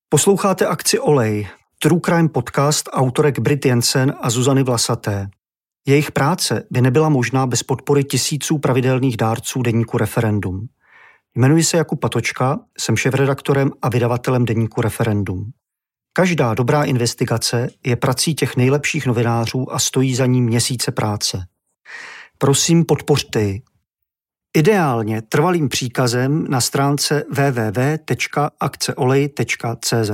Posloucháte Akci Olej, True Crime podcast autorek Brit Jensen a Zuzany Vlasaté. Jejich práce by nebyla možná bez podpory tisíců pravidelných dárců deníku Referendum. Jmenuji se Jakub Patočka, jsem šéfredaktorem a vydavatelem deníku Referendum. Každá dobrá investigace je prací těch nejlepších novinářů a stojí za ní měsíce práce. Prosím, podpořte ji. Ideálně trvalým příkazem na stránce www.akceolej.cz.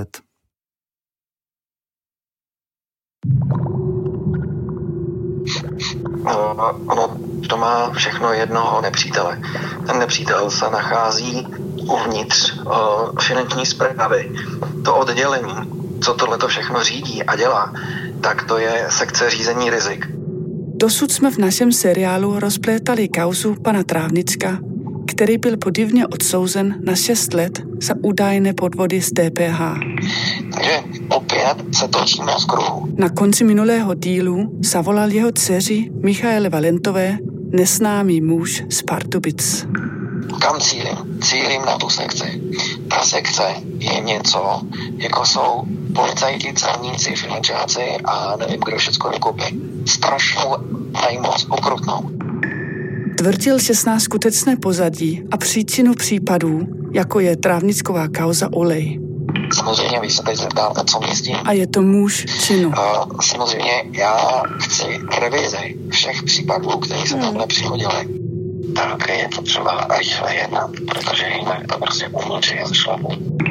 Ono to má všechno jednoho nepřítele. Ten nepřítel se nachází uvnitř finanční správy. To oddělení, co tohleto všechno řídí a dělá, tak to je sekce řízení rizik. Dosud jsme v našem seriálu rozplétali kauzu pana Trávnicka, který byl podivně odsouzen na 6 let za údajné podvody z DPH. Takže opět se točíme z kruhu. Na konci minulého dílu zavolal jeho dceři Michaele Valentové neznámý muž z Pardubic. Kam cílím? Cílím na tu sekci. Ta sekce je něco, jako jsou policajti, celníci, finančáci a nevím, kdo všecko dokupy. Strašnou najmoc, okrutnou. Tvrdil 16 skutečné pozadí a příčinu případů, jako je Trávnicková kauza Olej. Samozřejmě vy se teď zeptáte, co mě s tím. A je to muž činu. Samozřejmě já chci revizi všech případů, které se tam nepřihodily. Tak je to třeba rychle jednat, protože jinak to prostě umlčí a zašlapu.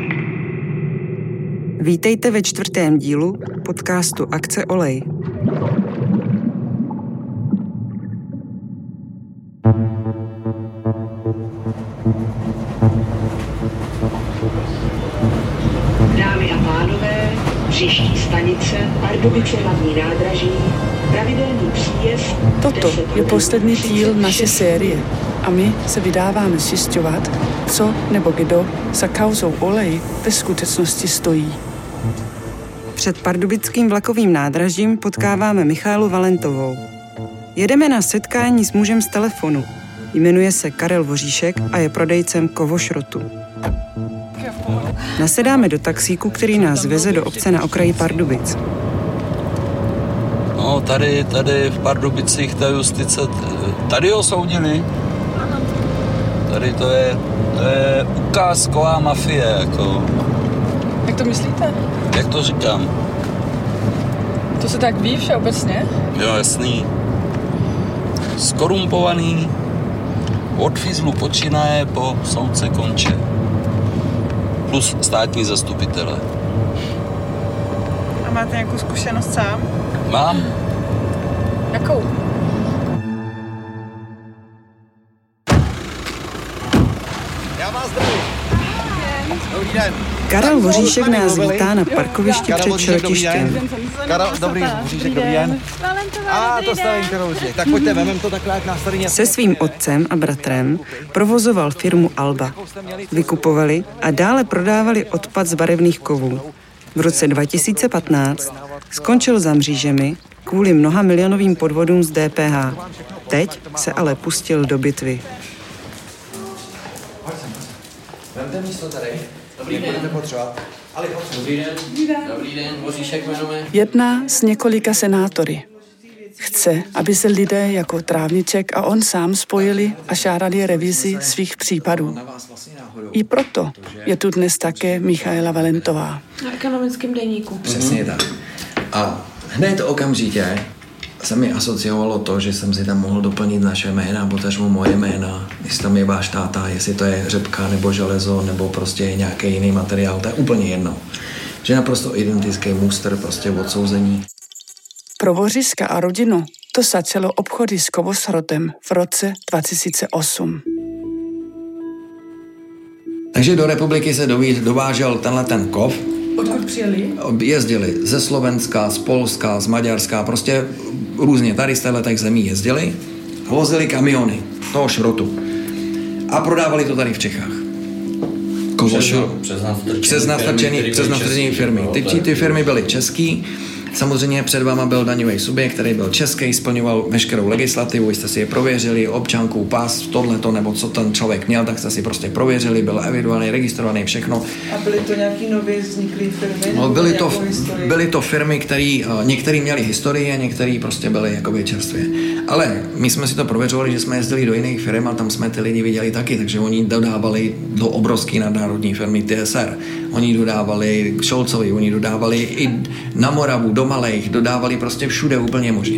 Vítejte ve 4. dílu podcastu Akce Olej. Dámy a pánové, příští stanice Pardubice hlavní nádraží, pravidelný příjezd. Toto je poslední díl naší série a my se vydáváme zjišťovat, co nebo kdo za kauzou Olej ve skutečnosti stojí. Před pardubickým vlakovým nádražím potkáváme Michaelu Valentovou. Jedeme na setkání s mužem z telefonu. Jmenuje se Karel Voříšek a je prodejcem kovošrotu. Nasedáme do taxíku, který nás veze do obce na okraji Pardubic. No, tady v Pardubicích ta justice, tady ho soudili. Tady to je ukázková mafie, jako. Jak to myslíte? Jak to říkám? To se tak ví všeobecně? Jo, jasný. Skorumpovaný, od fízlu počínaje po soudce konče. Plus státní zastupitele. A máte nějakou zkušenost sám? Mám. Jakou? Já vás zdravím. Dobrý den. Karel Voříšek nás vítá na parkovišti před šrotištěm. Karel, dobrý Voříšek, dobrý den. A to stavím Karolček. Tak pojďte, vemem to takhle, jak nás tady něco. Se svým otcem a bratrem provozoval firmu Alba. Vykupovali a dále prodávali odpad z barevných kovů. V roce 2015 skončil za mřížemi kvůli mnoha milionovým podvodům z DPH. Teď se ale pustil do bitvy. Vemte místo tady. Dobrý den. Budete potřebovat. Dobrý den, Voříšek jmenuje. Jedná s několika senátory. Chce, aby se lidé jako Trávniček a on sám spojili a žádali revizi svých případů. I proto je tu dnes také Michaela Valentová. Na ekonomickém deníku. Přesně tak. A hned okamžitě se mi asociovalo to, že jsem si tam mohl doplnit naše jména, potažmo moje jména, jestli tam je váš táta, jestli to je řepka nebo železo, nebo prostě nějaký jiný materiál, to je úplně jedno. Že naprosto identický muster, prostě odsouzení. Pro Voříška a rodinu to začalo obchody s kovošrotem v roce 2008. Takže do republiky se dovážel ten kov. Odkud přijeli? Jezdili ze Slovenska, z Polska, z Maďarska, prostě různě tady z těchto zemí jezdili, vozili kamiony toho šrotu a prodávali to tady v Čechách. Přes nastrčené firmy. Ty firmy byly český, Samozřejmě před váma byl daňový subjekt, který byl český, splňoval veškerou legislativu, jste si je prověřili, občanku, pas, tohleto, nebo co ten člověk měl, tak jste si prostě prověřili, byl evidovaný, registrovaný, všechno. A byly to nějaký nově vzniklé firmy? No, byly to firmy, které některé měly historii a některé prostě byly jakoby čerstvě. Ale my jsme si to prověřovali, že jsme jezdili do jiných firm a tam jsme ty lidi viděli taky, takže oni dodávali do obrovské nadnárodní firmy TSR. Oni dodávali k Šolcovi, oni dodávali i na Moravu, do Malejch, dodávali prostě všude úplně možně.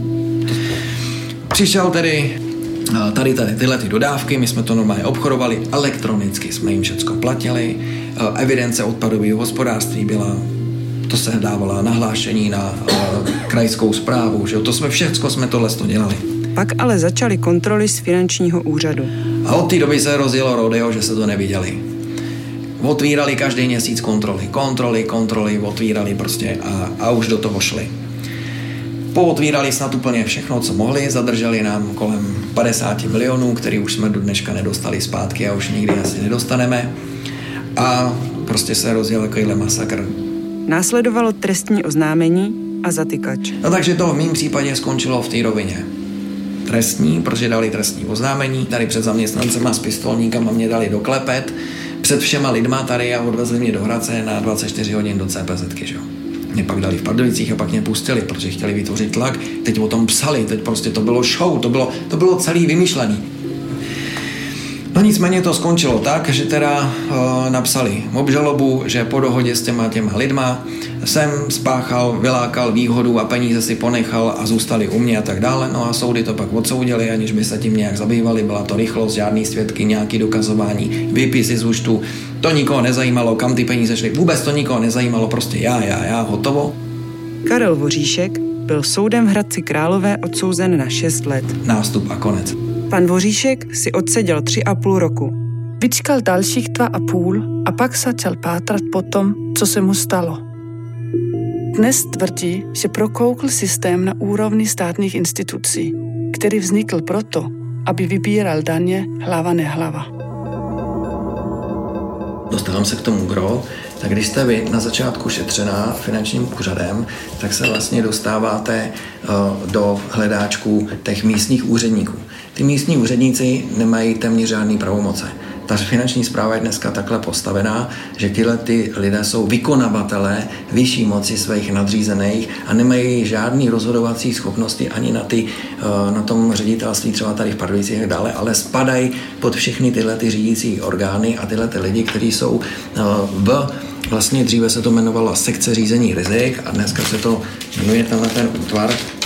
Přišel tedy tady tyhle ty dodávky, my jsme to normálně obchodovali, elektronicky jsme jim všecko platili, evidence odpadového hospodářství byla, to se dávala nahlášení na krajskou správu, že to jsme tohle dělali. Pak ale začaly kontroly z finančního úřadu. A od té doby se rozjelo rodeo, že se to neviděli. Otvírali každý měsíc kontroly, otvírali prostě a už do toho šli. Pootvírali snad úplně všechno, co mohli, zadrželi nám kolem 50 milionů, který už jsme do dneška nedostali zpátky a už nikdy asi nedostaneme. A prostě se rozjel takovýhle masakr. Následovalo trestní oznámení a zatykač. No takže to v mém případě skončilo v té rovině trestní, protože dali trestní oznámení, tady před zaměstnancema s pistolníkama mě dali doklepet, před všema lidma tady a odvezli mě do Hradce na 24 hodin do CPZky, že jo. Mě pak dali v Pardubicích a pak mě pustili, protože chtěli vytvořit tlak, teď o tom psali, teď prostě to bylo show, to bylo celý vymyšlený. No nicméně to skončilo tak, že teda napsali obžalobu, že po dohodě s těma lidma jsem spáchal, vylákal výhodu a peníze si ponechal a zůstali u mě a tak dále. No a soudy to pak odsoudili, aniž by se tím nějak zabývali. Byla to rychlost, žádný svědky, nějaký dokazování, výpisy z účtu. To nikoho nezajímalo, kam ty peníze šly. Vůbec to nikoho nezajímalo, prostě já, hotovo. Karel Voříšek byl soudem v Hradci Králové odsouzen na 6 let. Nástup a konec. Pan Voříšek si odseděl 3,5 roku. Vyčkal dalších 2,5 a pak začal pátrat po tom, co se mu stalo. Dnes tvrdí, že prokoukl systém na úrovni státních institucí, který vznikl proto, aby vybíral daně hlava nehlava. Dostávám se k tomu gro, tak když jste vy na začátku šetřená finančním úřadem, tak se vlastně dostáváte do hledáčku těch místních úředníků. Ty místní úředníci nemají téměř žádný pravomoce. Ta finanční správa je dneska takhle postavená, že tyhle ty lidé jsou vykonavatelé vyšší moci svých nadřízených a nemají žádný rozhodovací schopnosti ani na tom ředitelství, třeba tady v Pardubicích a dále, ale spadají pod všechny tyhle ty řídící orgány a tyhle ty lidi, kteří jsou vlastně dříve se to jmenovalo sekce řízení rizik a dneska se to jmenuje ten útvar,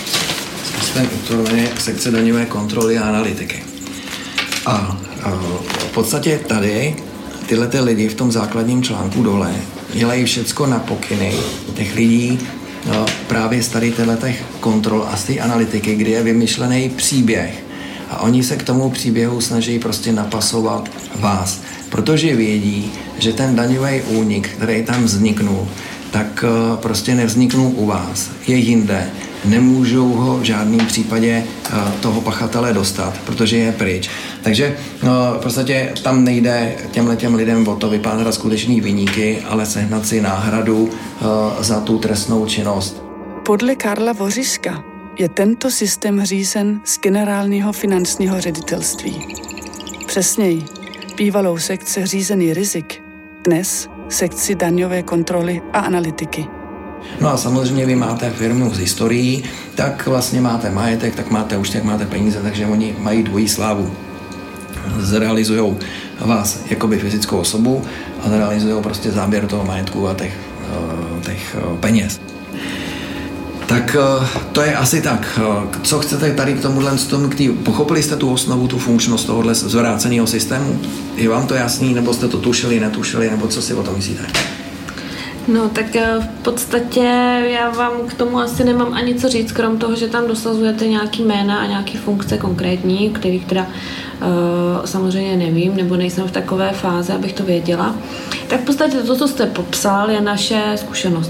sekce daňové kontroly a analytiky. A v podstatě tady tyhle lidi v tom základním článku dole dělají všecko na pokyny těch lidí právě z tady těch kontrol a z té analytiky, kdy je vymyšlený příběh. A oni se k tomu příběhu snaží prostě napasovat vás, protože vědí, že ten daňový únik, který tam vzniknul, tak prostě nevzniknul u vás, je jinde. Nemůžou ho v žádném případě toho pachatele dostat, protože je pryč. Takže v podstatě tam nejde těm lidem o to vypátrat skutečný viníky, ale sehnat si náhradu za tu trestnou činnost. Podle Karla Voříška je tento systém řízen z generálního finančního ředitelství. Přesněji, bývalou sekce řízení rizik, dnes sekci daňové kontroly a analytiky. No a samozřejmě vy máte firmu s historií, tak vlastně máte majetek, tak máte peníze, takže oni mají dvojí slávu. Zrealizujou vás jakoby fyzickou osobu a zrealizujou prostě záběr toho majetku a těch peněz. Tak to je asi tak. Co chcete tady k tomuhle, pochopili jste tu osnovu, tu funkčnost tohohle zvráceného systému? Je vám to jasný, nebo jste to tušili, netušili, nebo co si o tom myslíte? No tak v podstatě já vám k tomu asi nemám ani co říct, krom toho, že tam dosazujete nějaký jména a nějaký funkce konkrétní, kterých teda samozřejmě nevím, nebo nejsem v takové fázi, abych to věděla. Tak v podstatě to, co jste popsal, je naše zkušenost.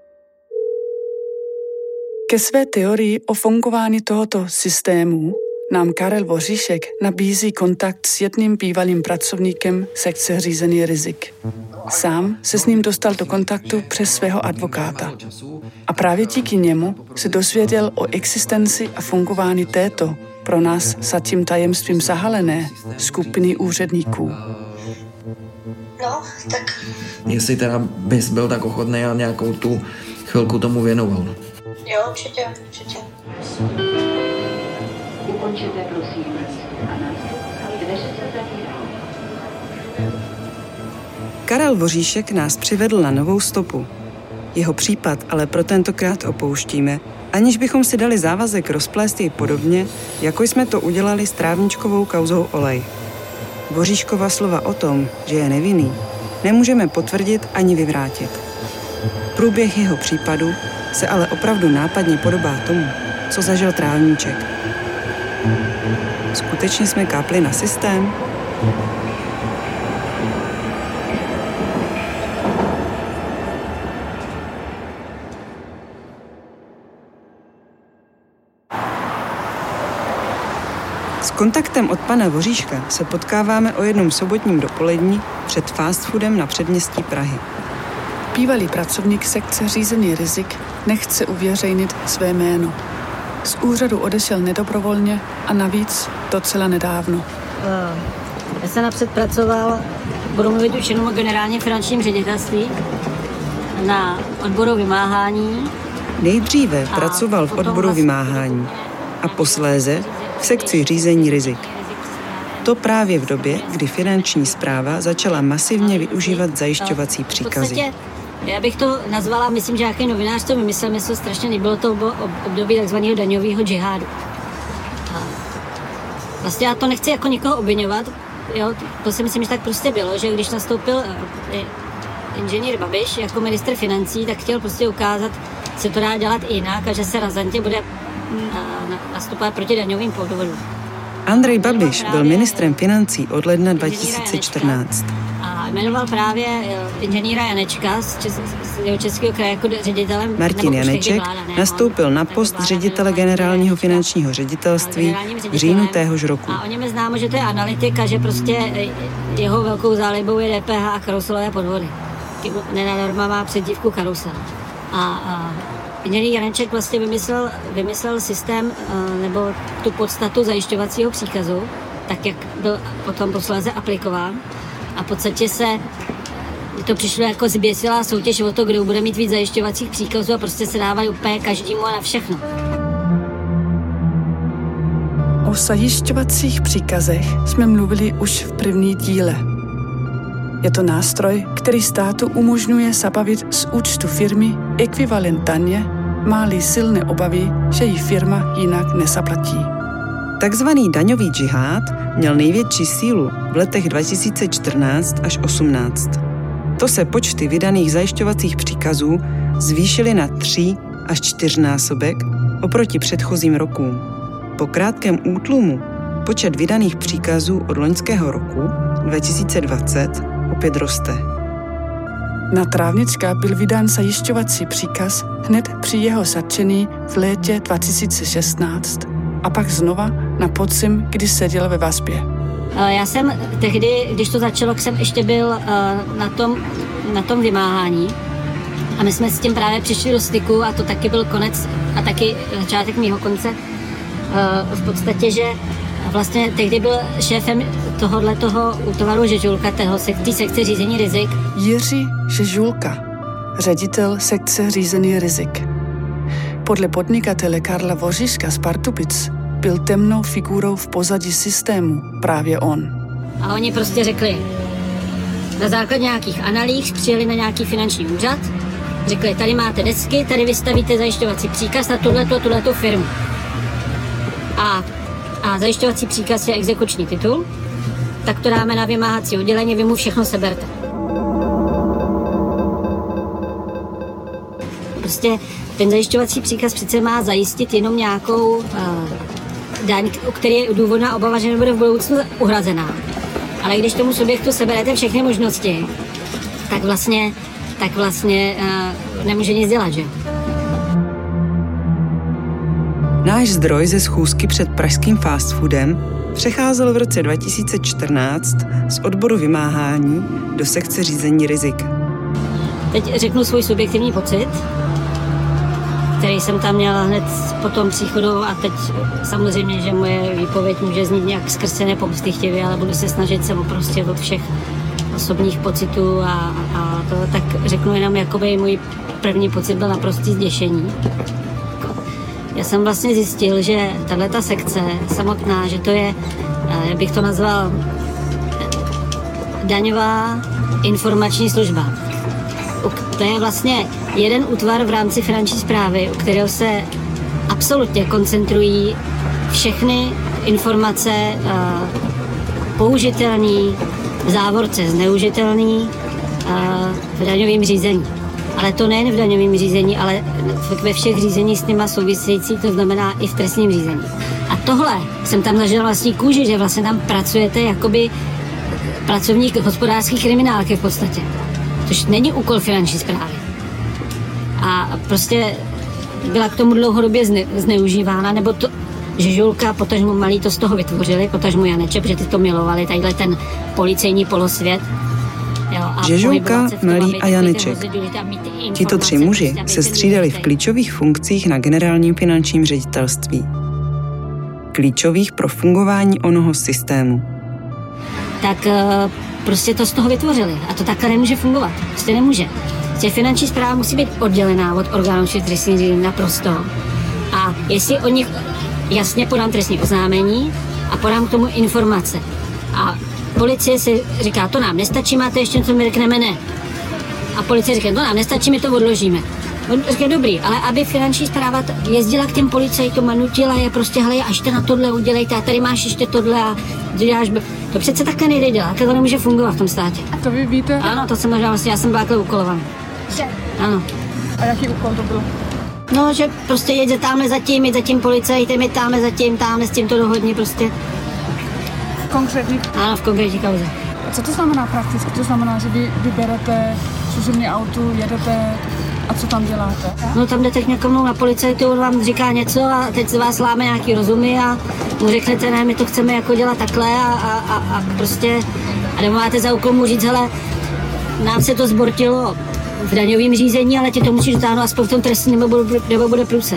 Ke své teorii o fungování tohoto systému nám Karel Voříšek nabízí kontakt s jedním bývalým pracovníkem sekce řízení rizik. Sám se s ním dostal do kontaktu přes svého advokáta. A právě díky němu se dozvěděl o existenci a fungování této, pro nás zatím tajemstvím zahalené, skupiny úředníků. No, tak... Jestli teda bys byl tak ochotný a nějakou tu chvilku tomu věnoval. Jo, určitě. Ukončete, prosím. Dveře se zavírají. Karel Voříšek nás přivedl na novou stopu. Jeho případ ale pro tentokrát opouštíme, aniž bychom si dali závazek rozplést jej podobně, jako jsme to udělali s trávničkovou kauzou Olej. Voříškova slova o tom, že je nevinný, nemůžeme potvrdit ani vyvrátit. Průběh jeho případu se ale opravdu nápadně podobá tomu, co zažil Trávníček. Skutečně jsme kápli na systém? S kontaktem od pana Voříška se potkáváme o jednom sobotním dopolední před fast foodem na předměstí Prahy. Bývalý pracovník sekce řízení rizik nechce uvěřejnit své jméno. Z úřadu odešel nedobrovolně a navíc docela nedávno. Já jsem napřed pracoval, budu mluvit už jenom o generálním finančním ředitelství, na odboru vymáhání. Nejdříve pracoval v odboru vymáhání a posléze v sekci řízení rizik. To právě v době, kdy finanční správa začala masivně využívat zajišťovací příkazy. Já bych to nazvala, myslím, že nějaký novinář to vymyslel, strašně nebylo to období takzvaného daňového džihádu. Vlastně já to nechci jako nikoho obviňovat, jo, to si myslím, že tak prostě bylo, že když nastoupil inženýr Babiš jako ministr financí, tak chtěl prostě ukázat, že se to dá dělat jinak a že se razantně bude nastupovat proti daňovým podvodům. Andrej Babiš byl ministrem financí od ledna 2014. A jmenoval právě inženýra Janečka z Českého kraje jako ředitelem. Martin Janeček nastoupil na post ředitele generálního finančního ředitelství v říjnu téhož roku. A o něm je známo, že to je analytik a že prostě jeho velkou zálibou je DPH a karuselové podvody. Nenanorma má předdívku karusel. A inženýr Janeček vlastně vymyslel systém nebo tu podstatu zajišťovacího příkazu, tak jak byl potom posléze aplikován. A v podstatě to přišlo jako zběsilá soutěž o to, kdo bude mít víc zajišťovacích příkazů a prostě se dávají úplně každému a na všechno. O zajišťovacích příkazech jsme mluvili už v první díle. Je to nástroj, který státu umožňuje zabavit z účtu firmy ekvivalent daně, má-li silné obavy, že ji firma jinak nezaplatí. Takzvaný daňový džihád měl největší sílu v letech 2014 až 2018. To se počty vydaných zajišťovacích příkazů zvýšily na 3 až 4násobek oproti předchozím rokům. Po krátkém útlumu počet vydaných příkazů od loňského roku 2020 opět roste. Na Trávnička byl vydán zajišťovací příkaz hned při jeho zatčení v létě 2016 a pak znova na podzim, kdy seděl ve vazbě. Já jsem tehdy, když to začalo, jsem ještě byl na tom vymáhání a my jsme s tím právě přišli do styku a to taky byl konec a taky začátek mýho konce. V podstatě, že vlastně tehdy byl šéfem tohoto útvaru Žežulka, té sekce řízení rizik. Jiří Žežulka, ředitel sekce řízení rizik. Podle podnikatele Karla Voříška z Pardubic byl temnou figurou v pozadí systému právě on. A oni prostě řekli, na základě nějakých analýz přijeli na nějaký finanční úřad, řekli, tady máte desky, tady vystavíte zajišťovací příkaz na tuhletu firmu. A zajišťovací příkaz je exekuční titul, tak to dáme na vymáhací oddělení, vy mu všechno seberte. Prostě ten zajišťovací příkaz přece má zajistit jenom nějakou daň, o které je důvodná obava, že nebude v budoucnu uhrazená. Ale když tomu subjektu seberete všechny možnosti, tak vlastně nemůže nic dělat, že? Náš zdroj ze schůzky před pražským fast foodem přecházel v roce 2014 z odboru vymáhání do sekce řízení rizik. Teď řeknu svůj subjektivní pocit, který jsem tam měla hned po tom příchodu a teď samozřejmě, že moje výpověď může znít nějak zkresleně pomstychtivě, ale budu se snažit se oprostit od všech osobních pocitů a to tak řeknu jenom, jakoby můj první pocit byl naprostý zděšení. Já jsem vlastně zjistil, že tato sekce samotná, že to je, jak bych to nazval, daňová informační služba. To je vlastně jeden útvar v rámci finanční správy, u kterého se absolutně koncentrují všechny informace použitelný, v závorce zneužitelný v daňovém řízení. Ale to nejen v daňovém řízení, ale ve všech řízení s nima související, to znamená i v trestním řízení. A tohle jsem tam zažil vlastní kůži, že vlastně tam pracujete jakoby pracovník hospodářský kriminálky v podstatě. Což není úkol finanční správy. A prostě byla k tomu dlouhodobě zneužívána, nebo to, že Žulka, potažmo Malý to z toho vytvořili, potažmo Janeček, protože ty to milovali, tadyhle ten policejní polosvět. Žežulka, Malý a Janeček. Tito tři muži se střídali v klíčových funkcích na generálním finančním ředitelství. Klíčových pro fungování onoho systému. Tak prostě to z toho vytvořili. A to takhle nemůže fungovat. Prostě nemůže. Finanční správa musí být oddělená od orgánů či trestní řízení naprosto. A jestli o nich jasně podám trestní oznámení a podám k tomu informace. A policie si říká, to nám nestačí, máte ještě něco, my řekneme ne. A policie říká, to nám nestačí, my to odložíme. On říká, dobrý, ale aby finanční správa jezdila k těm policajtům a nutila je prostě, hele, až to na tohle udělejte a tady máš ještě tohle a děláš. To přece takhle nejde dělat, takhle to nemůže fungovat v tom státě. A to vy víte? Ano, to jsem možná vlastně, já jsem byla takhle úkolovaná. Že? Ano. A jaký úkol to byl? No, že prostě jeďte tamhle za tím policajtem, je tamhle s tím to dohodně prostě. Konkrétní? Ano, v konkrétní kauze. Co to znamená prakticky? To znamená, že vy vyberete služební auto, jedete a co tam děláte? No tam jdete k někomu na policajtu, on vám říká něco a teď se vás láme nějaký rozumy a mu řeknete, ne, my to chceme jako dělat takhle a prostě a nebo máte za úkol mu říct, hele, nám se to zbortilo v daňovém řízení, ale ti to musíš dotáhnout aspoň v tom trestním, nebo bude průser.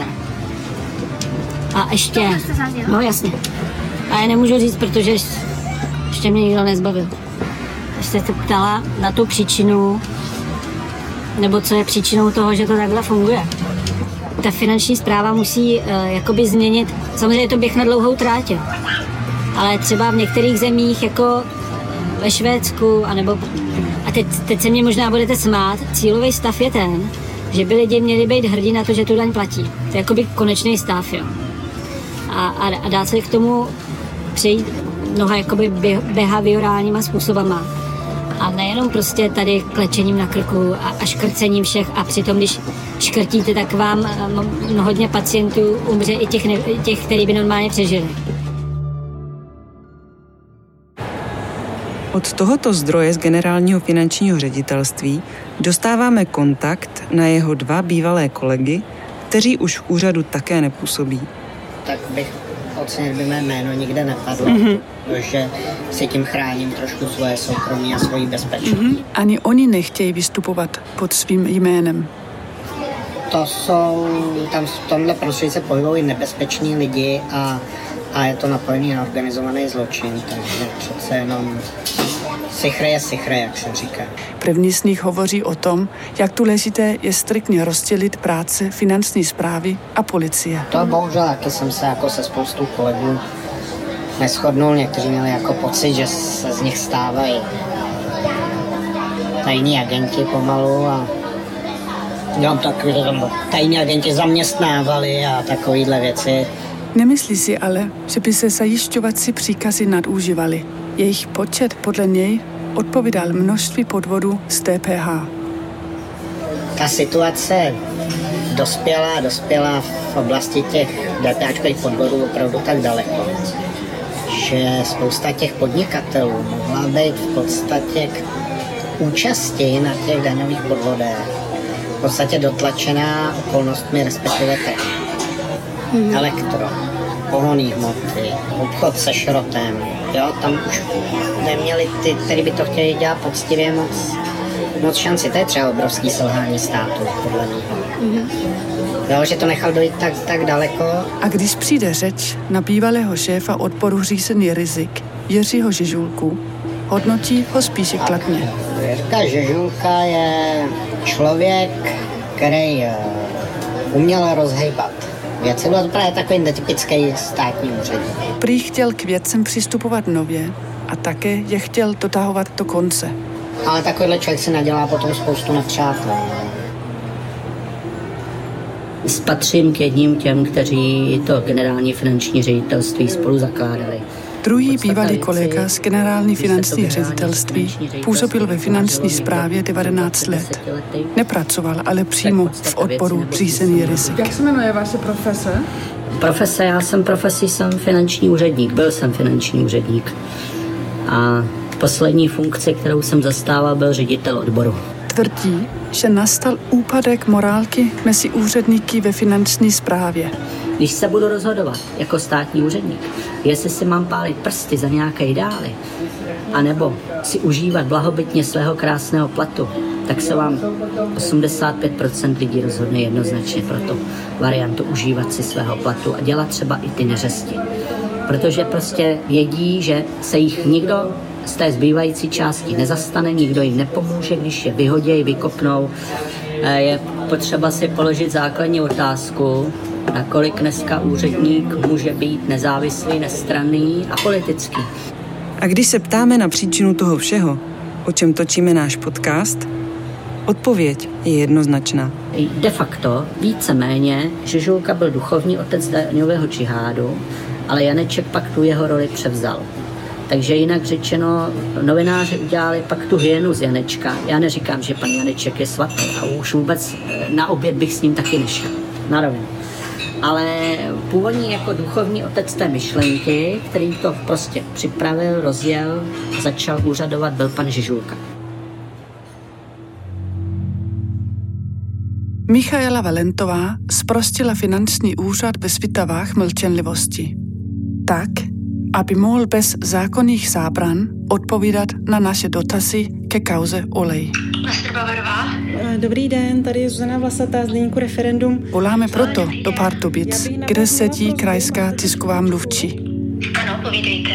A ještě, no jasně. A já nemůžu říct, protože ještě mě nikdo nezbavil. Jste se ptala na tu příčinu, nebo co je příčinou toho, že to takhle funguje. Ta finanční správa musí jakoby změnit, samozřejmě je to běh na dlouhou tráť, ale třeba v některých zemích, jako ve Švédsku, anebo, a teď se mě možná budete smát, cílový stav je ten, že by lidi měli být hrdí na to, že tu daň platí. To je jakoby konečný stav, jo. A dá se k tomu přejít mnoha jakoby behaviorálníma způsobama. A nejenom prostě tady klečením na krku a škrcením všech a přitom, když škrtíte, tak vám hodně pacientů umře i těch, který by normálně přežili. Od tohoto zdroje z generálního finančního ředitelství dostáváme kontakt na jeho dva bývalé kolegy, kteří už v úřadu také nepůsobí. Tak bych ocenil, by mé jméno nikde nepadlo, protože si tím chráním trošku svoje soukromí a svoji bezpečnost. Ani oni nechtějí vystupovat pod svým jménem. To jsou, tam v tomhle prostředí se pohybují nebezpeční lidi a je to napojený na organizovaný zločin, takže přece jenom sichre je sichre, jak se říká. První z nich hovoří o tom, jak důležité je striktně rozdělit práce finanční správy a policie. To bohužel taky jsem se jako se spoustou kolegů neshodnul. Někteří měli jako pocit, že se z nich stávají tajní agenti pomalu a dělám takový, že tam tajní agenti zaměstnávali a takovýhle věci. Nemyslí si ale, že by se zajišťovací příkazy nadužívaly. Jejich počet podle něj odpovídal množství podvodů z DPH. Ta situace dospěla v oblasti těch DPHčkových podvodů opravdu tak daleko, že spousta těch podnikatelů mohla být v podstatě k účasti na těch daňových podvodech v podstatě dotlačená okolnostmi, respektive trhem. elektro, pohonný hmoty, obchod se šrotem, jo, tam už neměli ty, kteří by to chtěli dělat poctivě moc šanci. To je třeba obrovský selhání státu, podle mě. Jo, že to nechal dojít tak daleko. A když přijde řeč na bývalého šéfa odboru řízení rizik Jiřího Žežulku, hodnotí ho spíše kladně. Jirka Žežulka je člověk, který uměl rozhejbat věci. Byl to právě takový netypický státní úředník. Prý chtěl k věcem přistupovat nově a také je chtěl dotahovat do konce. Ale takovýhle člověk si nadělá potom spoustu nepřátel. Patřím k jedním těm, kteří to generální finanční ředitelství spolu zakládali. Druhý bývalý kolega z generální finanční ředitelství působil ve finanční správě 19 let. Nepracoval ale přímo v odboru řízení rizik. Jak se jmenuje vaše profese? Jsem finanční úředník, byl jsem finanční úředník. A poslední funkce, kterou jsem zastával, byl ředitel odboru. Tvrdí, že nastal úpadek morálky mezi úředníky ve finanční správě. Když se budu rozhodovat jako státní úředník, jestli si mám pálit prsty za nějaké ideály, anebo si užívat blahobytně svého krásného platu, tak se vám 85% lidí rozhodne jednoznačně pro tu variantu užívat si svého platu a dělat třeba i ty neřesti. Protože prostě vědí, že se jich nikdo z té zbývající části nezastane, nikdo jim nepomůže, když je vyhodějí, vykopnou. Je potřeba si položit základní otázku, nakolik dneska úředník může být nezávislý, nestranný a politický. A když se ptáme na příčinu toho všeho, o čem točíme náš podcast, odpověď je jednoznačná. De facto, víceméně, Žežulka byl duchovní otec daňového džihádu, ale Janeček pak tu jeho roli převzal. Takže jinak řečeno, novináři udělali pak tu hyenu z Janečka. Já neříkám, že pan Janeček je svatý a už vůbec na oběd bych s ním taky nešel. Na rovinu. Ale původní jako duchovní otec té myšlenky, který to prostě připravil, rozjel, začal úřadovat, byl pan Žežulka. Michaela Valentová zprostila finanční úřad ve svitavách mlčenlivosti. Tak, aby mohl bez zákonných zábran odpovídat na naše dotazy ke kauze Olej. Dobrý den, tady je Zuzana Vlasatá z deníku Referendum. Voláme proto do Pardubic, kde sedí krajská tisková mluvčí. Ano, povídejte.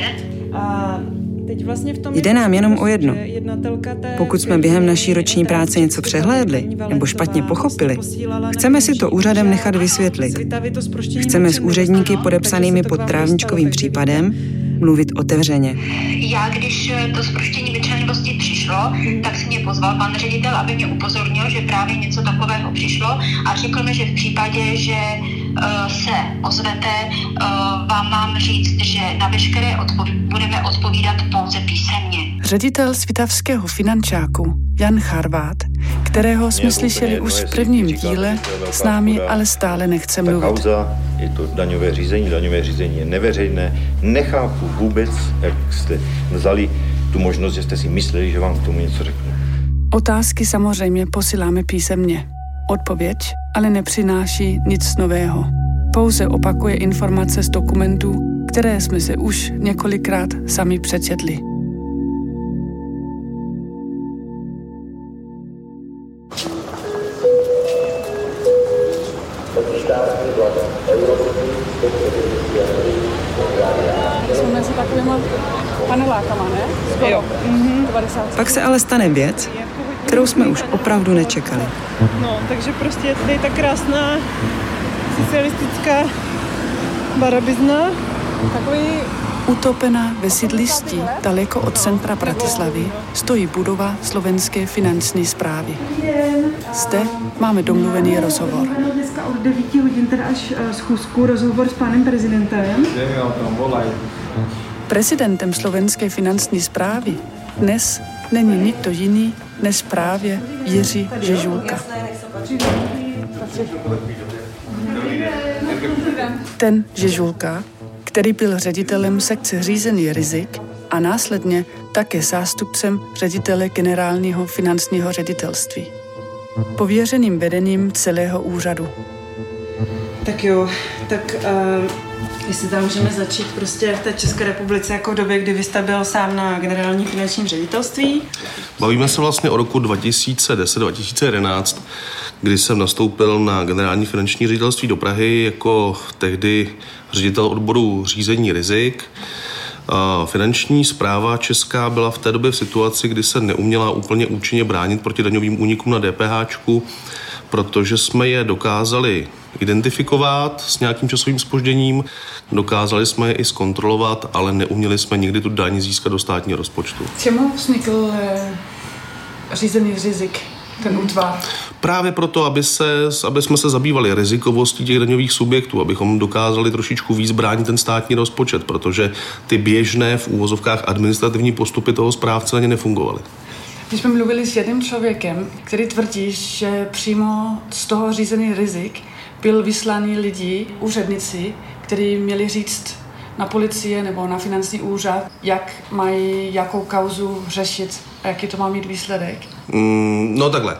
Jde nám jenom o jedno. Pokud jsme během naší roční práce něco přehlédli nebo špatně pochopili, chceme si to úřadem nechat vysvětlit. Chceme s úředníky podepsanými pod Trávničkovým případem mluvit otevřeně. Já, když to zproštění mlčenlivosti přišlo, tak si mě pozval pan ředitel, aby mě upozornil, že právě něco takového přišlo a řekl mi, že v případě, že se ozvete, vám mám říct, že na veškeré budeme odpovídat pouze písemně. Ředitel svitavského finančáku Jan Charvát, kterého jsme slyšeli už v prvním díle, s námi ale stále nechce mluvit. Kauza je to daňové řízení je neveřejné. Nechápu vůbec, jak jste vzali tu možnost, že jste si mysleli, že vám k tomu něco řeknu. Otázky samozřejmě posíláme písemně. Odpověď ale nepřináší nic nového. Pouze opakuje informace z dokumentů, které jsme se už několikrát sami přečetli. Jsme mezi takovýma panelákama, ne? Skoro. Jo. 90. Pak se ale stane věc, kterou jsme už opravdu nečekali. No, takže prostě je tady ta krásná socialistická barabizna. Takový utopená ve sídlišti daleko od centra Bratislavy stojí budova slovenské finanční správy. Zde máme domluvený rozhovor. Dneska od 9 hodin teda až schůzku, rozhovor s panem prezidentem. Prezidentem slovenské finanční správy dnes není nikdo jiný než právě Jiří Žežulka. Ten Žežulka, který byl ředitelem sekce řízení rizik a následně také zástupcem ředitele generálního finančního ředitelství. Pověřeným vedením celého úřadu. Tak jo, tak jestli tam můžeme začít prostě v té České republice jako v době, kdy vy jste byl sám na generálním finančním ředitelství. Bavíme se vlastně o roku 2010-2011, kdy jsem nastoupil na generální finanční ředitelství do Prahy jako tehdy ředitel odboru řízení rizik. Finanční správa česká byla v té době v situaci, kdy se neuměla úplně účinně bránit proti daňovým únikům na DPHčku, protože jsme je dokázali identifikovat s nějakým časovým zpožděním, dokázali jsme je i zkontrolovat, ale neuměli jsme nikdy tu daň získat do státního rozpočtu. Čemu vznikl řízený rizik, ten útvar? Právě proto, aby jsme se zabývali rizikovostí těch daňových subjektů, abychom dokázali trošičku víc bránit ten státní rozpočet, protože ty běžné v úvozovkách administrativní postupy toho správce ani nefungovaly. Když jsme mluvili s jedním člověkem, který tvrdí, že přímo z toho řízený rizik byl vyslaný lidi, úředníci, kteří měli říct na policie nebo na finanční úřad, jak mají jakou kauzu řešit a jaký to má mít výsledek? No takhle.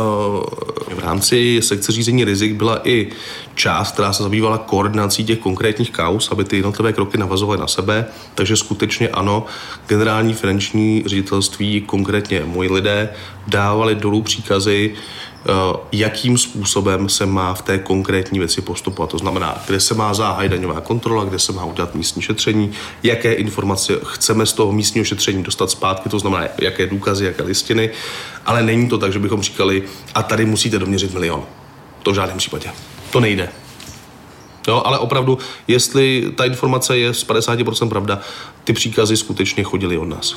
V rámci sekce řízení rizik byla i část, která se zabývala koordinací těch konkrétních kauz, aby ty jednotlivé kroky navazovaly na sebe. Takže skutečně ano, generální finanční ředitelství, konkrétně moji lidé, dávali dolů příkazy, jakým způsobem se má v té konkrétní věci postupovat. To znamená, kde se má zahájit daňová kontrola, kde se má udělat místní šetření, jaké informace chceme z toho místního šetření dostat zpátky, to znamená, jaké důkazy, jaké listiny, ale není to tak, že bychom říkali, a tady musíte doměřit 1 milion. To v žádném případě. To nejde. Jo, ale opravdu, jestli ta informace je z 50% pravda, ty příkazy skutečně chodily od nás.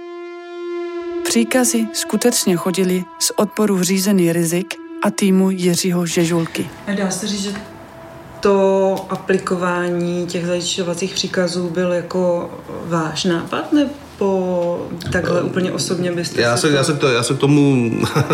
Příkazy skutečně chodily z odboru řízený rizik a týmu Jiřího Žežulky. Dá se říct, že to aplikování těch zajišťovacích příkazů byl jako váš nápad, nebo takhle úplně osobně byste já se k tomu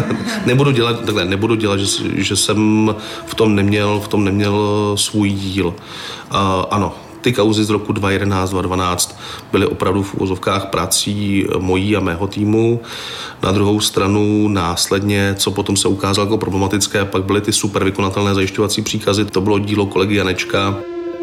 nebudu dělat, že jsem v tom neměl svůj díl. Ano, ty kauzy z roku 2011, 2012 byly opravdu v úvozovkách prací mojí a mého týmu. Na druhou stranu následně, co potom se ukázalo jako problematické, pak byly ty super vykonatelné zajišťovací příkazy. To bylo dílo kolegy Janečka.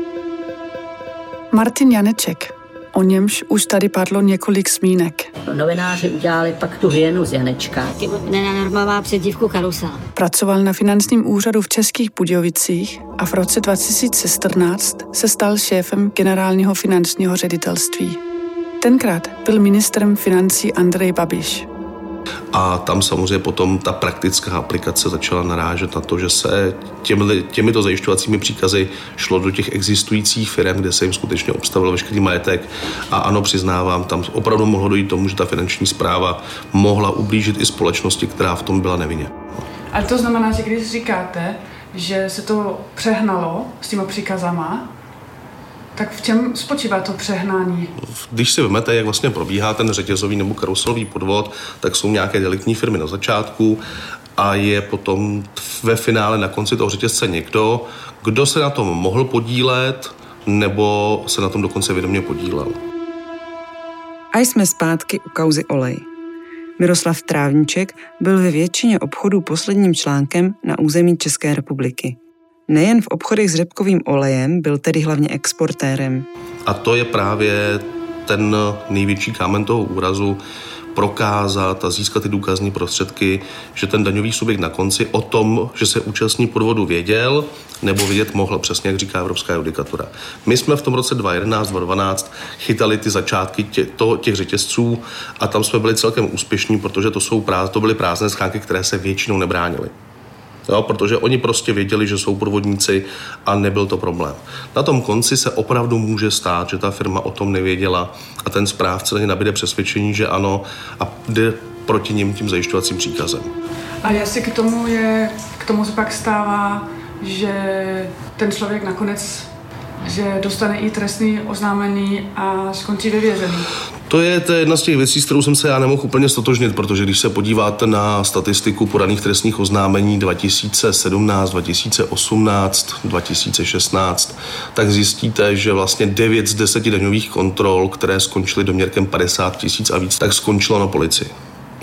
Martin Janeček. O němž už tady padlo několik zmínek. Novináři udělali pak tu hyenu z Janečka. Nenorma má přezdívku Karusel. Pracoval na finančním úřadu v Českých Budějovicích a v roce 2014 se stal šéfem generálního finančního ředitelství. Tenkrát byl ministrem financí Andrej Babiš. A tam samozřejmě potom ta praktická aplikace začala narážet na to, že se těmito zajišťovacími příkazy šlo do těch existujících firm, kde se jim skutečně obstavil veškerý majetek. A ano, přiznávám, tam opravdu mohlo dojít tomu, že ta finanční správa mohla ublížit i společnosti, která v tom byla nevinně. Ale to znamená, že když říkáte, že se to přehnalo s těma příkazama, tak v čem spočívá to přehnání? Když si vezmete, jak vlastně probíhá ten řetězový nebo karuselový podvod, tak jsou nějaké deliktní firmy na začátku a je potom ve finále na konci toho řetězce někdo, kdo se na tom mohl podílet nebo se na tom dokonce vědomě podílel. A jsme zpátky u kauzy olej. Miroslav Trávníček byl ve většině obchodů posledním článkem na území České republiky. Nejen v obchodech s řepkovým olejem, byl tedy hlavně exportérem. A to je právě ten největší kámen toho úrazu, prokázat a získat ty důkazní prostředky, že ten daňový subjekt na konci o tom, že se účastní podvodu věděl, nebo vědět mohl, přesně jak říká Evropská judikatura. My jsme v tom roce 2011-2012 chytali ty začátky těch řetězců a tam jsme byli celkem úspěšní, protože to byly prázdné schránky, které se většinou nebránily. Jo, protože oni prostě věděli, že jsou podvodníci a nebyl to problém. Na tom konci se opravdu může stát, že ta firma o tom nevěděla a ten správce na ně nabíde přesvědčení, že ano a jde proti nim tím zajišťovacím příkazem. A jestli k tomu se pak stává, že ten člověk nakonec že dostane i trestní oznámení a skončí ve vězení. To je jedna z těch věcí, s kterou jsem se já nemohl úplně stotožnit, protože když se podíváte na statistiku podaných trestních oznámení 2017, 2018, 2016, tak zjistíte, že vlastně 9 z 10 daňových kontrol, které skončily doměrkem 50 000 a víc, tak skončilo na policii.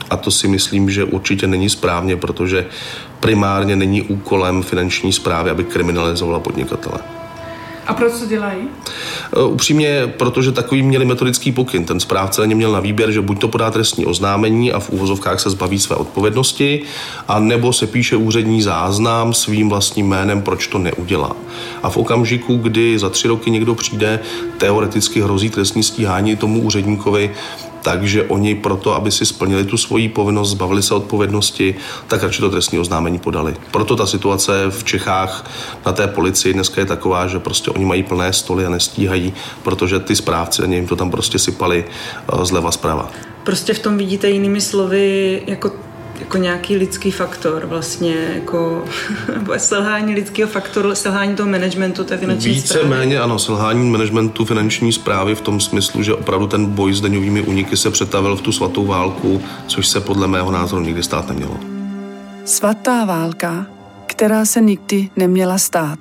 A to si myslím, že určitě není správně, protože primárně není úkolem finanční správy, aby kriminalizovala podnikatele. A proč to dělají? Upřímně, protože takový měli metodický pokyn. Ten správce na ně měl na výběr, že buď to podá trestní oznámení a v úvozovkách se zbaví své odpovědnosti, a nebo se píše úřední záznam svým vlastním jménem, proč to neudělá. A v okamžiku, kdy za 3 roky někdo přijde, teoreticky hrozí trestní stíhání tomu úředníkovi, takže oni proto, aby si splnili tu svoji povinnost, zbavili se odpovědnosti, tak radši to trestní oznámení podali. Proto ta situace v Čechách na té policii dneska je taková, že prostě oni mají plné stoly a nestíhají, protože ty správci a jim to tam prostě sypali zleva zprava. Prostě v tom vidíte jinými slovy jako nějaký lidský faktor vlastně, jako selhání lidského faktoru, selhání toho managementu té finanční správy. Víceméně ano, selhání managementu finanční správy v tom smyslu, že opravdu ten boj s daňovými úniky se přetavil v tu svatou válku, což se podle mého názoru nikdy stát nemělo. Svatá válka, která se nikdy neměla stát.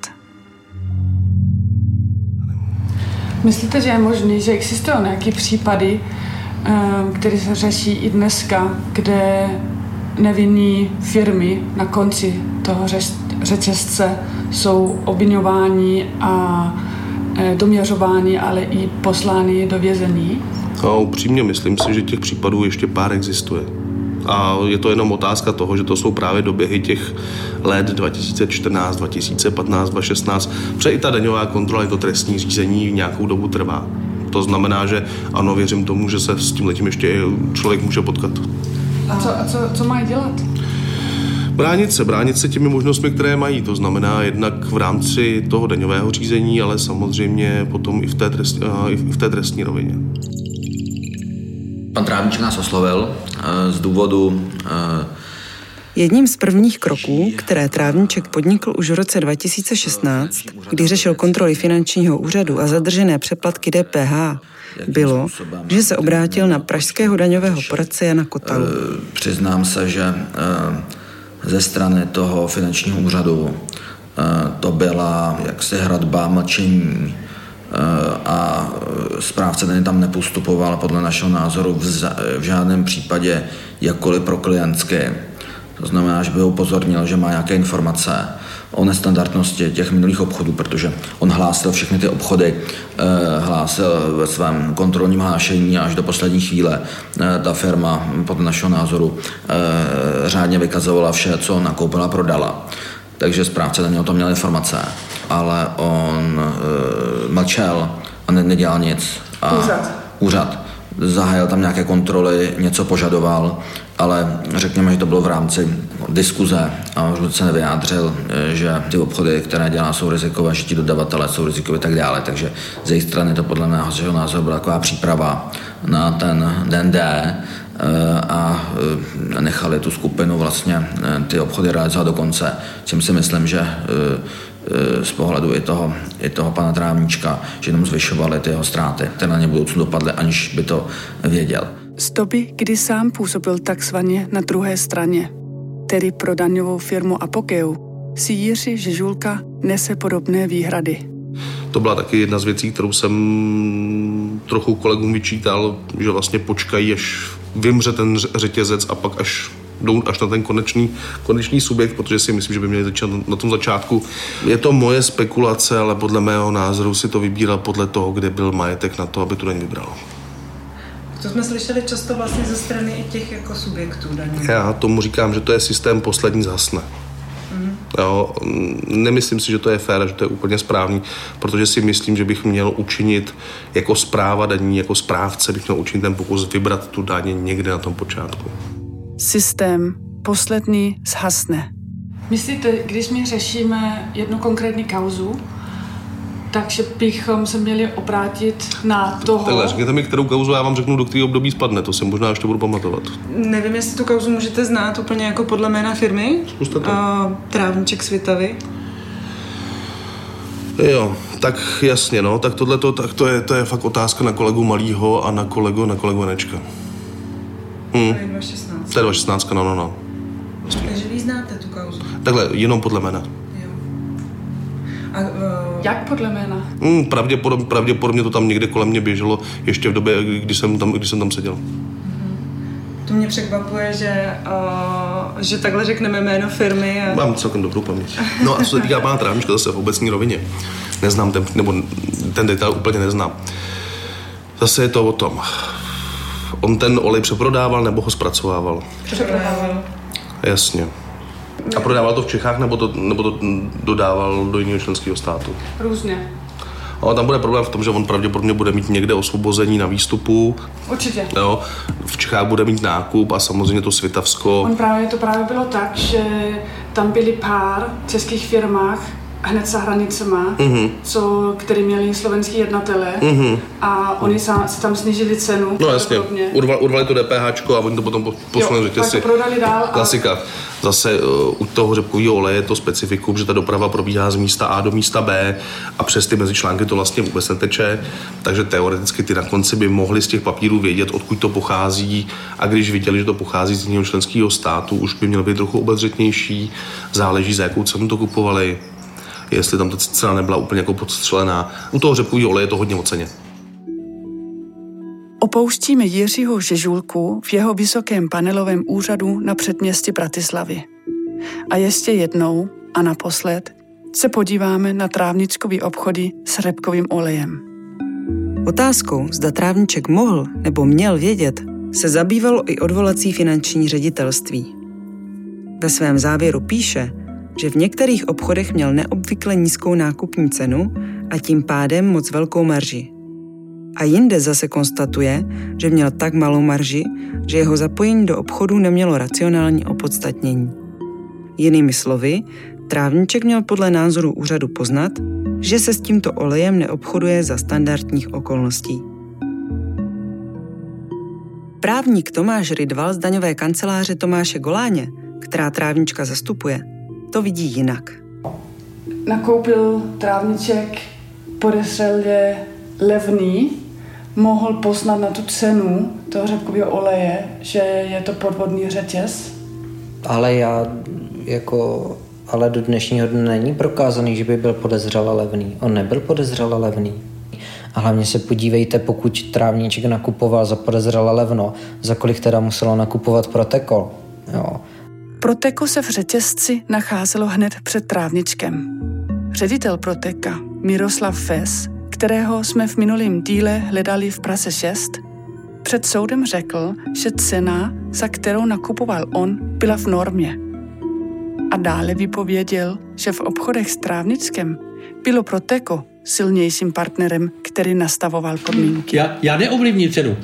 Myslíte, že je možné, že existují nějaké případy, které se řeší i dneska, kde nevinní firmy na konci toho řetězce jsou obviňováni a doměřováni, ale i poslány do vězení? No, upřímně myslím si, že těch případů ještě pár existuje. A je to jenom otázka toho, že to jsou právě doběhy těch let 2014, 2015, 2016. Protože i ta daňová kontrola, i to trestní řízení nějakou dobu trvá. To znamená, že ano, věřím tomu, že se s tímhletím ještě člověk může potkat. A co mají dělat? Bránit se těmi možnostmi, které mají. To znamená jednak v rámci toho daňového řízení, ale samozřejmě potom i v té trestní rovině. Pan Trávníček nás oslovil z důvodu... Jedním z prvních kroků, které Trávníček podnikl už v roce 2016, kdy řešil kontroly finančního úřadu a zadržené přeplatky DPH, bylo, že se obrátil na pražského daňového poradce Jana Kotalu. Přiznám se, že ze strany toho finančního úřadu to byla jaksi hradba mlčení a správce daně tam nepostupoval podle našeho názoru v žádném případě jakkoliv pro klientské. To znamená, že by ho upozornil, že má nějaké informace o nestandardnosti těch minulých obchodů, protože on hlásil všechny ty obchody, hlásil ve svém kontrolním hlášení až do poslední chvíle. Ta firma podle našeho názoru řádně vykazovala vše, co nakoupila a prodala. Takže správce daně o tom měl informace, ale on mlčel a nedělal nic. Úřad. Zahájil tam nějaké kontroly, něco požadoval, ale řekněme, že to bylo v rámci diskuze a už se nevyjádřil, že ty obchody, které dělá, jsou rizikové, že ti dodavatelé jsou rizikoví a tak dále. Takže z jejich strany to podle mého názoru byla taková příprava na ten den D a nechali tu skupinu vlastně ty obchody realizovat do konce. Čím si myslím, že z pohledu i toho pana Trávníčka, že jenom zvyšovali ty jeho ztráty, které na ně budoucnu dopadly, aniž by to věděl. Z doby, kdy sám působil takzvaně na druhé straně, tedy pro daňovou firmu Apogeu, si Jiří Žižulka nese podobné výhrady. To byla taky jedna z věcí, kterou jsem trochu kolegům vyčítal, že vlastně počkají, až vymře ten řetězec a pak až jdou až na ten konečný subjekt, protože si myslím, že by měli začít na tom začátku. Je to moje spekulace, ale podle mého názoru si to vybíral podle toho, kde byl majetek na to, aby tu daň vybral. To jsme slyšeli často vlastně ze strany i těch jako subjektů daní. Já tomu říkám, že to je systém poslední zhasne. Jo, nemyslím si, že to je fér, že to je úplně správný, protože si myslím, že bych měl učinit jako správa daní, jako správce bych měl učinit ten pokus vybrat tu daň někde na tom počátku. Systém poslední zhasne. Myslíte, když my řešíme jednu konkrétní kauzu, takže bychom se měli obrátit na toho... Takhle, řekněte mi, kterou kauzu, já vám řeknu, do kterého období spadne, to si možná ještě budu pamatovat. Nevím, jestli tu kauzu můžete znát úplně jako podle jména firmy. Zkuste to. Trávníček Svitavy. Jo, tak jasně, no, tak tohleto, tak to je fakt otázka na kolegu Malýho a na kolegu Janečka. To je 2016. To je 2016, no. Takže vy znáte tu kauzu? Takhle, jenom podle jména. Jak podle jména? Pravděpodobně to tam někde kolem mě běželo ještě v době, kdy jsem tam seděl. To mě překvapuje, že takhle řekneme jméno firmy. A... Mám celkem dobrou paměť. No a co se týká pana Trávnička, zase v obecní rovině. Neznám ten detail úplně neznám. Zase je to o tom. On ten olej přeprodával nebo ho zpracovával? Přeprodával. Jasně. A prodával to v Čechách nebo to dodával do jiného členského státu? Různě. Ale tam bude problém v tom, že on pravděpodobně bude mít někde osvobození na výstupu. Určitě. Jo, v Čechách bude mít nákup a samozřejmě to Svitavsko. To právě bylo tak, že tam byli pár českých firmách hned za hranicema, který měli slovenský jednatele a oni si tam snížili cenu. No jasně, urvali to DPHčko a oni to potom posunuli řetězci. Prodali dál. Klasika. Zase u toho řepkového oleje je to specifikum, že ta doprava probíhá z místa A do místa B a přes ty mezičlánky to vlastně vůbec neteče, takže teoreticky ty na konci by mohli z těch papírů vědět, odkud to pochází, a když viděli, že to pochází z jiného členského státu, už by měl být trochu obezřetnější, záleží, za jakou cenu to kupovali, jestli tam ta cena nebyla úplně jako podstřelená. U toho řepkového oleje je to hodně o ceně. Opouštíme Jiřího Žežulku v jeho vysokém panelovém úřadu na předměstí Bratislavy. A ještě jednou a naposled se podíváme na trávničkové obchody s řepkovým olejem. Otázkou, zda Trávniček mohl nebo měl vědět, se zabývalo i odvolací finanční ředitelství. Ve svém závěru píše, že v některých obchodech měl neobvykle nízkou nákupní cenu a tím pádem moc velkou marži. A jinde zase konstatuje, že měl tak malou marži, že jeho zapojení do obchodu nemělo racionální opodstatnění. Jinými slovy, Trávniček měl podle názoru úřadu poznat, že se s tímto olejem neobchoduje za standardních okolností. Právník Tomáš Rydval z daňové kanceláře Tomáše Goláně, která Trávnička zastupuje, to vidí jinak. Nakoupil Trávniček podezřelě levný, mohl poznat na tu cenu toho řepkového oleje, že je to podvodný řetěz? Ale do dnešního dne není prokázaný, že by byl podezřele levný. On nebyl podezřele levný. A hlavně se podívejte, pokud Trávníček nakupoval za podezřele levno, za kolik teda muselo nakupovat Proteko. Jo. Proteko se v řetězci nacházelo hned před Trávničkem. Ředitel Proteka Miroslav Fes, kterého jsme v minulém díle hledali v Praze 6, před soudem řekl, že cena, za kterou nakupoval on, byla v normě. A dále vypověděl, že v obchodech s Trávničkem bylo Proteko silnějším partnerem, který nastavoval podmínky. Já neovlivním cenu.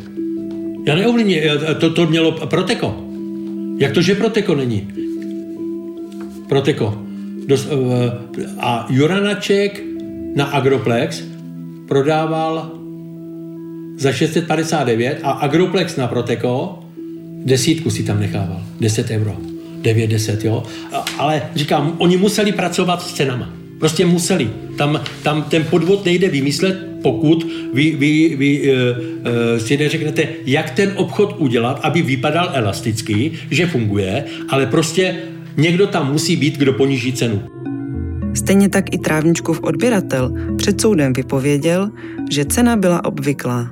To mělo Proteko. Jak to, že Proteko není? Proteko. A Juranaček na Agroplex prodával za 659 a Agroplex na Proteko 10 si tam nechával. 10 euro. 9-10, jo. Ale říkám, oni museli pracovat s cenama. Prostě museli. Tam ten podvod nejde vymyslet, pokud vy si neřeknete, jak ten obchod udělat, aby vypadal elasticky, že funguje, ale prostě někdo tam musí být, kdo poníží cenu. Stejně tak i Trávničkův odběratel před soudem vypověděl, že cena byla obvyklá.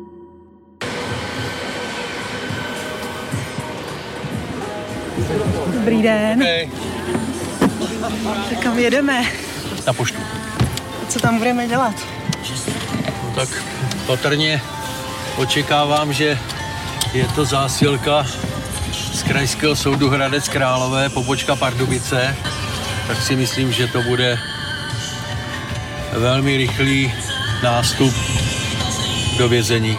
Dobrý den. Hej. Tak kam jedeme? Na poštu. Co tam budeme dělat? No tak patrně očekávám, že je to zásilka z Krajského soudu Hradec Králové, pobočka Pardubice, tak si myslím, že to bude velmi rychlý nástup do vězení.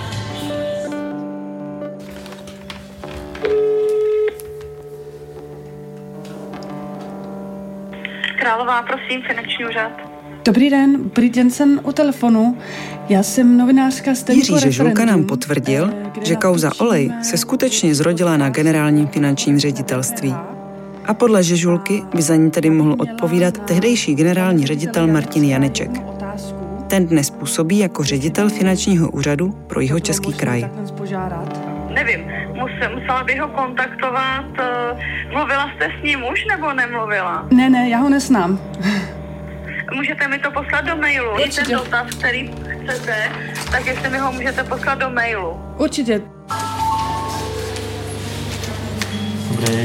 Králová, prosím, finanční úřad. Dobrý den, Brit Jensen u telefonu. Já jsem novinářka z Jiří Žežulka nám potvrdil, že kauza olej se skutečně zrodila na generálním finančním ředitelství. A podle Žežulky by za ní tedy mohl odpovídat tehdejší generální ředitel Martin Janeček. Ten dnes působí jako ředitel finančního úřadu pro Jihočeský kraj. Nevím, musela bych ho kontaktovat. Mluvila jste s ním už nebo nemluvila? Ne, já ho neznám. Můžete mi to poslat do mailu. Určitě. Ten dotaz, který chcete, tak jestli mi ho můžete poslat do mailu. Určitě. Dobrý.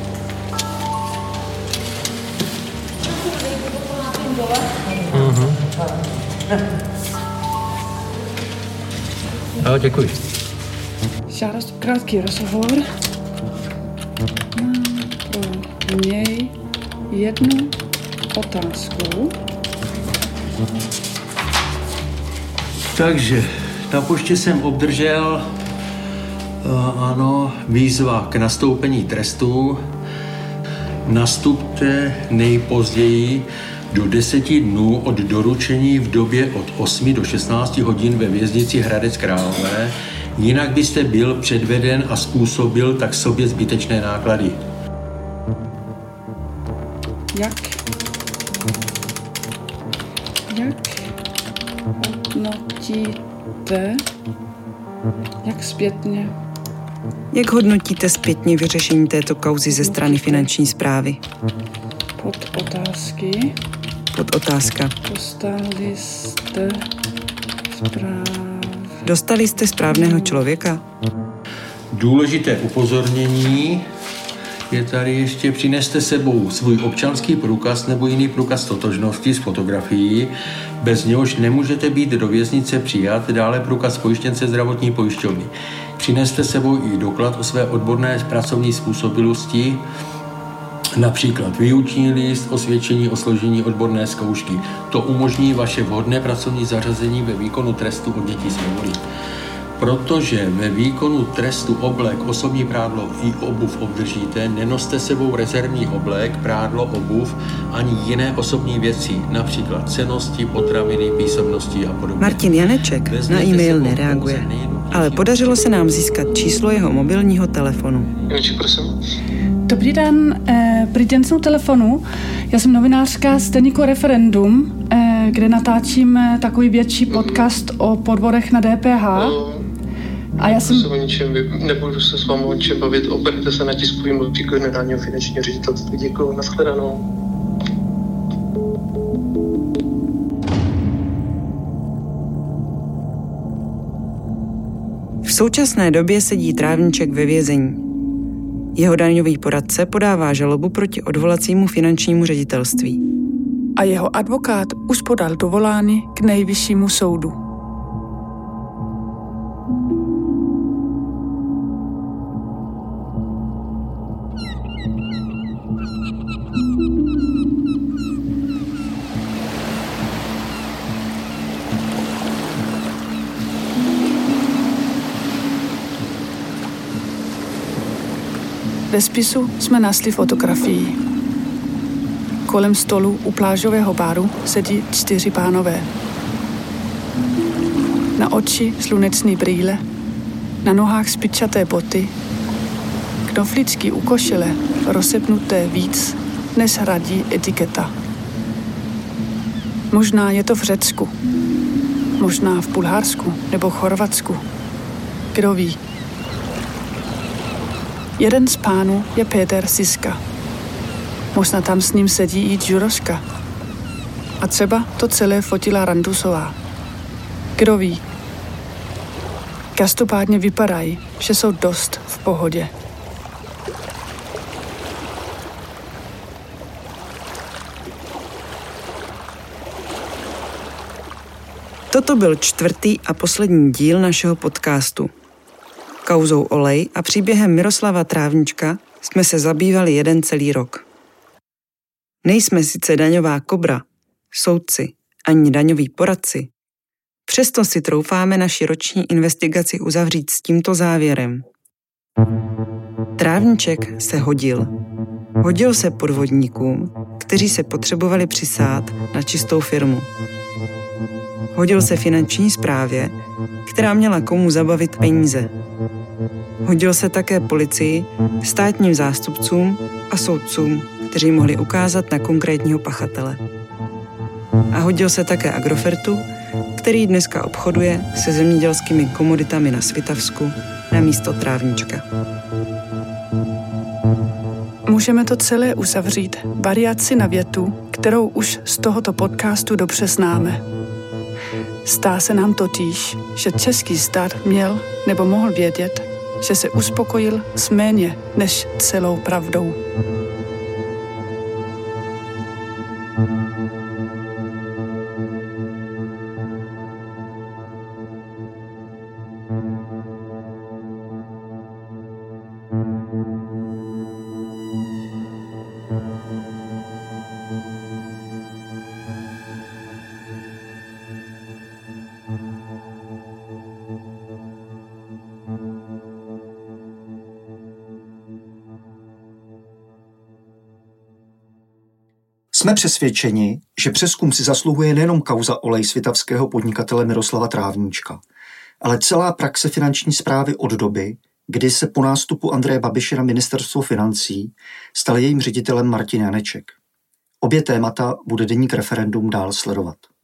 Jo, děkuji. Žádost krátký rozhovor. Mám pro něj jednu otázku. Takže na poště jsem obdržel výzva k nastoupení trestu. Nastupte nejpozději do 10 dnů od doručení v době od 8 do 16 hodin ve věznici Hradec Králové, jinak byste byl předveden a způsobil tak sobě zbytečné náklady. Jak hodnotíte, jak zpětně? Jak hodnotíte zpětně vyřešení této kauzy ze strany Finanční správy? Podotázka. Dostali jste správného člověka? Důležité upozornění je tady ještě: přineste sebou svůj občanský průkaz nebo jiný průkaz totožnosti s fotografií, bez něhož nemůžete být do věznice přijat, dále průkaz pojištěnce zdravotní pojišťovny. Přineste sebou i doklad o své odborné pracovní způsobilosti, například výuční list, osvědčení o složení odborné zkoušky. To umožní vaše vhodné pracovní zařazení ve výkonu trestu odnětí svobody. Protože ve výkonu trestu oblek, osobní prádlo i obuv obdržíte, nenoste sebou rezervní oblek, prádlo, obuv ani jiné osobní věci, například cennosti, potraviny, písemnosti a podobně. Martin Janeček na e-mail nereaguje, ale podařilo se nám získat číslo jeho mobilního telefonu. Janeček, prosím. Dobrý den, pri děnskou telefonu. Já jsem novinářka z deníku Referendum, kde natáčíme takový větší podcast o podvodech na DPH. A já jsem... Nebudu se s vámi o čem bavit, obraťte se na tiskový mluvčí generálního finančního ředitelství. Děkuji, nashledanou. V současné době sedí Trávníček ve vězení. Jeho daňový poradce podává žalobu proti odvolacímu finančnímu ředitelství. A jeho advokát už podal dovolání k nejvyššímu soudu. Ve spisu jsme našli fotografii. Kolem stolu u plážového baru sedí 4 pánové. Na oči slunečné brýle, na nohách spičaté boty, knoflíčky u košile rozsepnuté víc, než radí etiketa. Možná je to v Řecku, možná v Bulharsku nebo Chorvatsku. Kdo ví? Jeden z pánů je Péter Siska. Možná tam s ním sedí i Juroška. A třeba to celé fotila Randusová. Kdo ví? Každopádně vypadají, že jsou dost v pohodě. Toto byl 4. a poslední díl našeho podcastu. Kauzou Olej a příběhem Miroslava Trávníčka jsme se zabývali jeden celý rok. Nejsme sice daňová kobra, soudci ani daňoví poradci, přesto si troufáme naši roční investigaci uzavřít s tímto závěrem. Trávníček se hodil. Hodil se podvodníkům, kteří se potřebovali přisát na čistou firmu. Hodil se finanční správě, která měla komu zabavit peníze. Hodil se také policii, státním zástupcům a soudcům, kteří mohli ukázat na konkrétního pachatele. A hodil se také Agrofertu, který dneska obchoduje se zemědělskými komoditami na Svitavsku na místo Trávníčka. Můžeme to celé uzavřít variaci na větu, kterou už z tohoto podcastu dobře známe. Zdá se nám totiž, že český stát měl nebo mohl vědět, že se uspokojil s méně než celou pravdou. Jsme přesvědčeni, že přezkum si zasluhuje nejenom kauza olej svitavského podnikatele Miroslava Trávníčka, ale celá praxe finanční správy od doby, kdy se po nástupu Andreje Babiše na ministerstvo financí stal jejím ředitelem Martin Janeček. Obě témata bude deník Referendum dál sledovat.